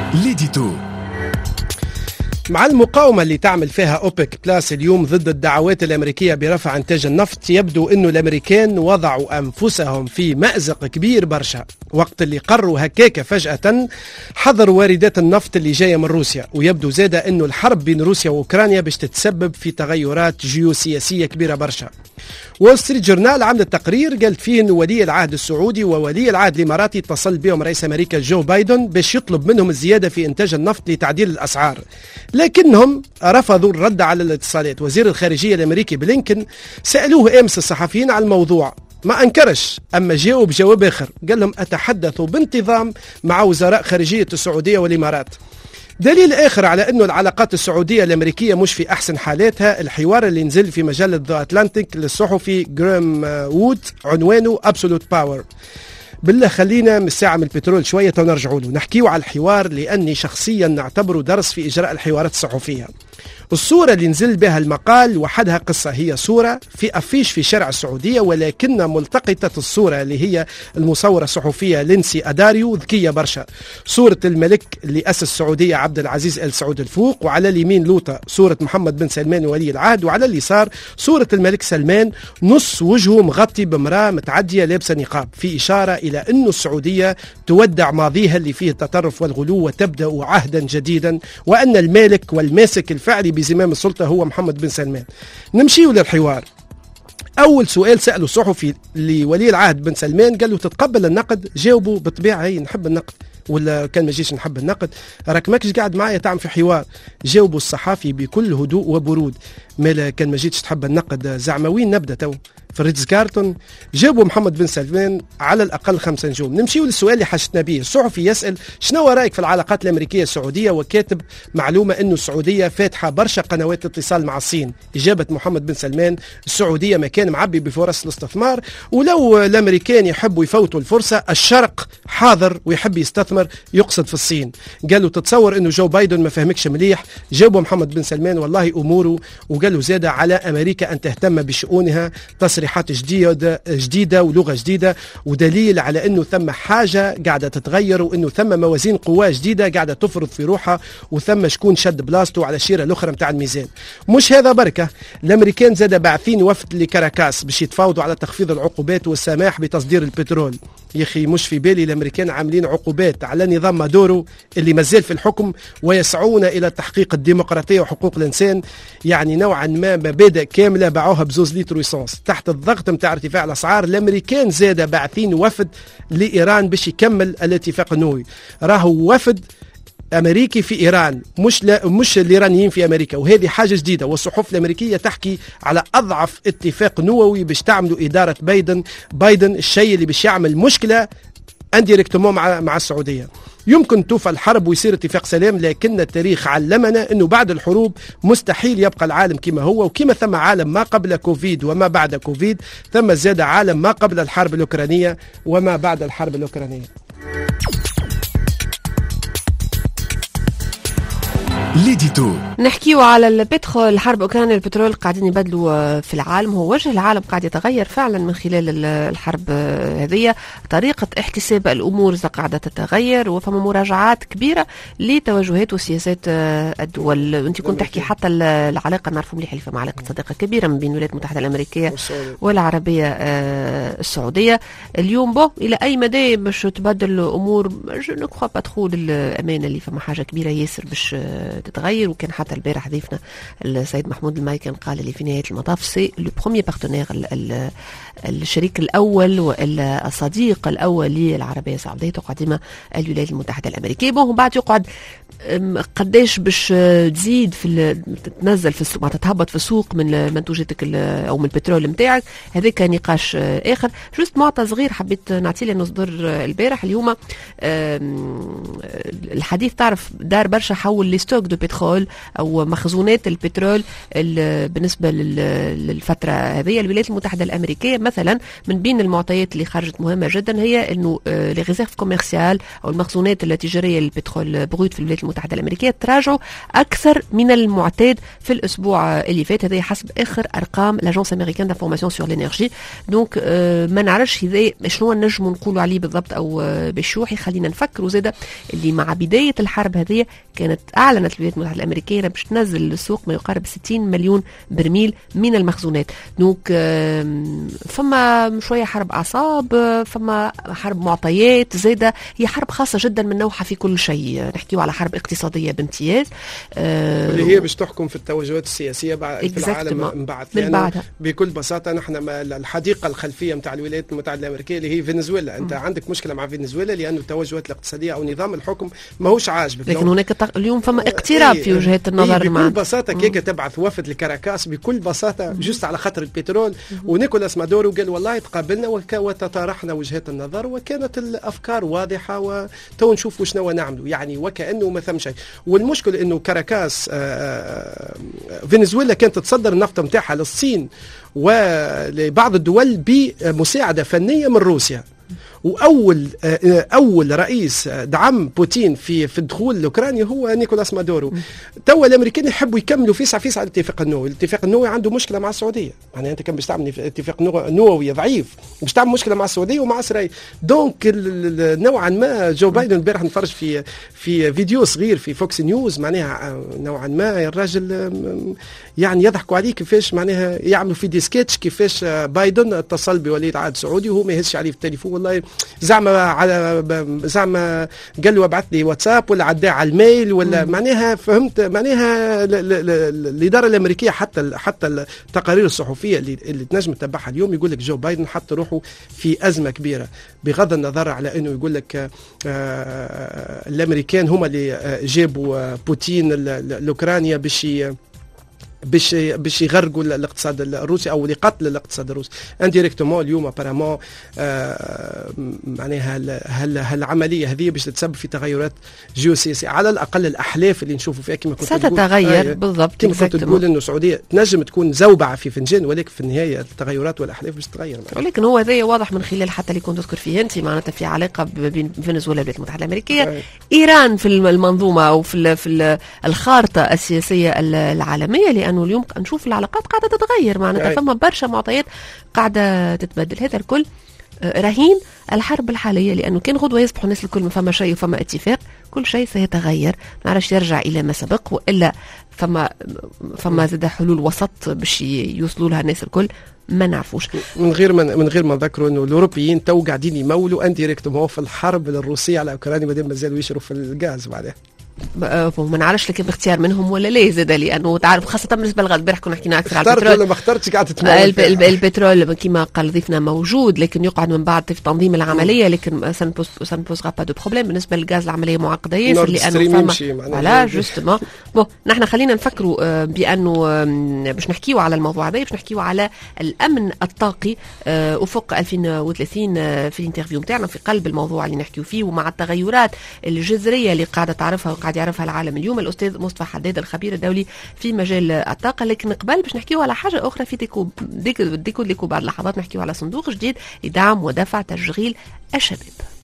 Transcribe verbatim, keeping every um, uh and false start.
ليديتو. مع المقاومة اللي تعمل فيها أوبك بلاس اليوم ضد الدعوات الأمريكية برفع إنتاج النفط، يبدو أنه الأمريكان وضعوا أنفسهم في مأزق كبير برشا وقت اللي قرروا هكاك فجأة حظروا واردات النفط اللي جاية من روسيا. ويبدو زادة أنه الحرب بين روسيا وأوكرانيا باش تتسبب في تغيرات جيوسياسية كبيرة برشا. وول ستريت جورنال عمل تقرير قالت فيه أن ولي العهد السعودي وولي العهد الإماراتي اتصل بهم رئيس أمريكا جو بايدن باش يطلب منهم الزيادة في إنتاج النفط لتعديل الأسعار، لكنهم رفضوا الرد على الاتصالات. وزير الخارجية الأمريكي بلينكن سألوه أمس الصحفيين على الموضوع، ما أنكرش، أما جاوب جواب آخر، قال لهم أتحدث بانتظام مع وزراء خارجية السعودية والإمارات. دليل آخر على أنه العلاقات السعودية الأمريكية مش في أحسن حالاتها الحوار اللي نزل في مجلة ذا أتلانتيك للصحفي جرام وود عنوانه Absolute Power. بالله خلينا من الساعة من البترول شوية ونرجعوا له نحكيه على الحوار، لأني شخصيا نعتبره درس في إجراء الحوارات الصحفية. الصورة اللي نزل بها المقال وحدها قصة، هي صورة في أفيش في شارع السعودية، ولكن ملتقطة الصورة اللي هي المصورة الصحفية لينسي أداريو ذكية برشا. صورة الملك اللي أسس السعودية عبد العزيز آل سعود الفوق، وعلى اليمين لوطة صورة محمد بن سلمان ولي العهد، وعلى اليسار صورة الملك سلمان نص وجهه مغطي بامرأة متعدية لابسة نقاب، في إشارة إلى أن السعودية تودع ماضيها اللي فيه التطرف والغلو وتبدأ عهدا جديدا، وأن المالك والماسك الفعلي بزمام السلطة هو محمد بن سلمان. نمشيو للحوار. أول سؤال سأله الصحفي لولي العهد بن سلمان، قال له تتقبل النقد؟ جاوبوا بالطبيعة هي نحب النقد، ولا كان ما جيش نحب النقد راك ماكش قاعد معايا تعمل في حوار. جاوبوا الصحافي بكل هدوء وبرود، مالا كان ما جيتش تحب النقد زعما وين نبدا تو في الريتز كارتون؟ جاوبوا محمد بن سلمان على الأقل خمسة نجوم. نمشيو للسؤال اللي حشتنا به. الصحفي يسأل شنو رأيك في العلاقات الأمريكية السعودية، وكاتب معلومة أنه السعودية فاتحة برشا قنوات اتصال مع الصين. إجابة محمد بن سلمان السعودية مكان معبي بفرص الاستثمار، ولو الأمريكان يحبوا يفوتوا الفرصة الشرق حاضر ويحب يستثمر، يقصد في الصين. قالوا تتصور أنه جو بايدن ما فهمكش مليح؟ جاوبوا محمد بن سلمان والله أموره، وقالوا زاد على أمريكا أن تهتم بشؤونها، تصريحات جديدة جديدة ولغة جديدة، ودليل على أنه ثم حاجة قاعدة تتغير، وأنه ثم موازين قوى جديدة قاعدة تفرض في روحها، وثم شكون شد بلاستو على الشيرة الأخرى متاع الميزان. مش هذا بركة، الأمريكان زاد باعثين وفد لكاراكاس باش يتفاوضوا على تخفيض العقوبات والسماح بتصدير البترول. يا أخي مش في بالي الأمريكان عاملين عقوبات على نظام مادورو اللي مازال في الحكم ويسعون إلى تحقيق الديمقراطية وحقوق الإنسان، يعني نوعا ما مبادئ كاملة باعوها بزوز لتر ويسانس تحت الضغط متاع ارتفاع الأسعار. الأمريكان زاد باعثين وفد لإيران باش يكمل الاتفاق النووي. راهو وفد أمريكي في إيران، مش لا مش الإيرانيين في أمريكا، وهذه حاجة جديدة. والصحف الأمريكية تحكي على أضعف اتفاق نووي باش تعملوا إدارة بايدن بايدن الشيء اللي باش يعمل مشكلة انديريكتومون مع مع السعودية. يمكن توفى الحرب ويصير اتفاق سلام، لكن التاريخ علمنا أنه بعد الحروب مستحيل يبقى العالم كما هو، وكما ثم عالم ما قبل كوفيد وما بعد كوفيد، ثم زاد عالم ما قبل الحرب الأوكرانية وما بعد الحرب الأوكرانية. ليديتو. نحكيو على البترول، الحرب أوكرانيا البترول قاعدين يبدلوا في العالم، هو وجه العالم قاعد يتغير فعلا من خلال الحرب هذه، طريقة احتساب الأمور قاعدة تتغير، وفما مراجعات كبيرة لتوجهات وسياسات الدول. أنت كنت تحكي حتى العلاقة، نعرف مليح اللي فما علاقة صداقة كبيرة من بين الولايات المتحدة الأمريكية والعربية السعودية. اليوم بو إلى أي مدى باش تبدل الأمور؟ جو نو كخوا با ترو للأمانة اللي فما حاجة كبيرة ياسر باش تتغير. وكان حتى البارح ضيفنا السيد محمود المايكن قال اللي في نهاية المطاف سي لو بروميير بارتنير، الشريك الأول والصديق الأول للعربية السعودية تقدم الولايات المتحدة الأمريكية. بون بعد يقعد قداش باش تزيد في تنزل في السوق، ما تتهبط في السوق من منتوجاتك أو من البترول متاعك، هذا كان نقاش آخر. جوست معطى صغير حبيت نعطي لأنه صدر البارح اليوم الحديث، تعرف دار برشا حول لي ستوك دو بترول أو مخزونات البترول بالنسبة للفترة هذه. الولايات المتحدة الأمريكية مثلا من بين المعطيات اللي خرجت مهمة جدا هي أنه لي ريزيرف كوميرسيال أو المخزونات التجارية للبترول بروت في الولايات المتحدة الأمريكية تراجعوا أكثر من المعتاد في الأسبوع اللي فات. هذا حسب آخر أرقام لاجونس أمريكان دانفورماسيون سور لينيرجي. دونك ما نعرفش هذا شنو نجموا نقولوا عليه بالضبط أو بشوحي. خلينا نفكروا زاده اللي مع بداية الحرب هذه كانت أعلنت الولايات المتحدة الأمريكية باش تنزل للسوق ما يقارب ستين مليون برميل من المخزونات. دونك فما شوية حرب أعصاب، فما حرب معطيات زاده، هي حرب خاصة جدا من نوعها في كل شيء. نحكيو على حرب اقتصادية بامتياز اللي هي باش تحكم في التوجهات السياسية في العالم من بعد. من بعدها بكل بساطة نحن الحديقة الخلفية متاع الولايات المتحدة الأمريكية اللي هي فنزويلا. أنت م. عندك مشكلة مع فنزويلا لأنه التوجهات الاقتصادية أو نظام الحكم ماهوش عاجبك، لكن هناك تق... اليوم فما اقتراب في وجهات النظر. بكل مع... بساطة كيك تبعث وفد لكاراكاس بكل بساطة جست على خاطر البترول، ونيكولاس مادورو قال والله تقابلنا وك... وتطارحنا وجهات النظر وكانت الأفكار واضحة وتو نشوف شنو نعملوا، يعني وكأنه ما ثم شيء. والمشكل إنه كاراكاس فنزويلا كانت تتصدر النفط متاعها للصين ولبعض الدول بمساعدة فنية من روسيا. واول اول رئيس دعم بوتين في في الدخول لاوكرانيا هو نيكولاس مادورو. توا الامريكان يحبوا يكملوا فيسع فيسع الاتفاق النووي. الاتفاق النووي عنده مشكله مع السعوديه، يعني انت كان باش تعمل اتفاق نووي ضعيف باش تعمل مشكله مع السعوديه ومع اسرائيل. دونك نوعا ما جو بايدن امبارح نتفرج في في فيديو صغير في فوكس نيوز، معناها نوعا ما الراجل يعني يضحكوا عليه كيفاش معناها يعملوا في دي سكتش كيفاش بايدن اتصل بولي العهد السعودي وهو ما يهزش عليه في التليفون والله زعما على زعما قال له ابعث لي واتساب ولا عداه على الميل ولا معناها فهمت معناها الاداره الامريكيه حتى حتى التقارير الصحفيه اللي اللي تنجم تتبعها اليوم يقول لك جو بايدن حط روحه في ازمه كبيره، بغض النظر على انه يقول لك آه الامريكان هم اللي جابوا بوتين لاوكرانيا باش باش باش يغرقوا الاقتصاد الروسي او لقتل الاقتصاد الروسي انديريكتومون. اليوم ابارامون آه معناها هالعمليه هذه باش تتسبب في تغيرات جيوسياسيه، على الاقل الاحلاف اللي نشوفوا فيها كما كنت ستتغير. آه بالضبط كما كنت تقول انه السعوديه تنجم تكون زوبعه في فنجان، ولكن في النهايه التغيرات والاحلاف باش تتغير. ولكن هو هذا واضح من خلال حتى اللي كنت تذكر فيه انت معناتها في علاقه بين فنزويلا والولايات المتحده الامريكيه. آه. ايران في المنظومه او في في الخارطه السياسيه العالميه، لانه اليوم نشوف العلاقات قاعده تتغير معناتها فما برشا معطيات قاعده تتبدل. هذا الكل رهين الحرب الحاليه، لانه كان غدوه يصبحوا الناس الكل ما فما شيء وفما اتفاق، كل شيء سيتغير. ما نعرفش يرجع الى ما سبق والا فما فما زاد حلول وسط باش يوصلوا لها الناس الكل ما نعرفوش. من غير ما من غير ما نذكروا انه الاوروبيين تو قاعدين يمولوا انديريكتومون في الحرب الروسيه على اوكرانيا مادام مازالوا يشروا في الغاز بعدها. ما نعرفش لكن باختيار منهم ولا لا زاد، لانه تعرف خاصه بالنسبه للغاز. البارح كنا حكينا اكثر على البترول ولا ما اخترتش قاعده تمول البترول كما قال ضيفنا موجود، لكن يقعد من بعد في تنظيم العمليه، لكن سان بوزغا با دو بروبليم. بالنسبه للغاز العمليه معقده ياسر لانه فما فوالا جوستومون. بون نحن خلينا نفكروا بانه باش نحكيوا على الموضوع هذا، باش نحكيوا على الامن الطاقي افق ألفين وثلاثين في الانترفيو نتاعنا في قلب الموضوع اللي نحكيوا فيه، ومع التغيرات الجذريه اللي قاعده تعرفها قاعد يعرفها العالم اليوم الأستاذ مصطفى حداد الخبير الدولي في مجال الطاقة. لكن قبل باش نحكيو على حاجة أخرى في ديكو ديكو ديكو, ديكو بعد لحظات نحكيو على صندوق جديد لدعم ودفع تشغيل الشباب.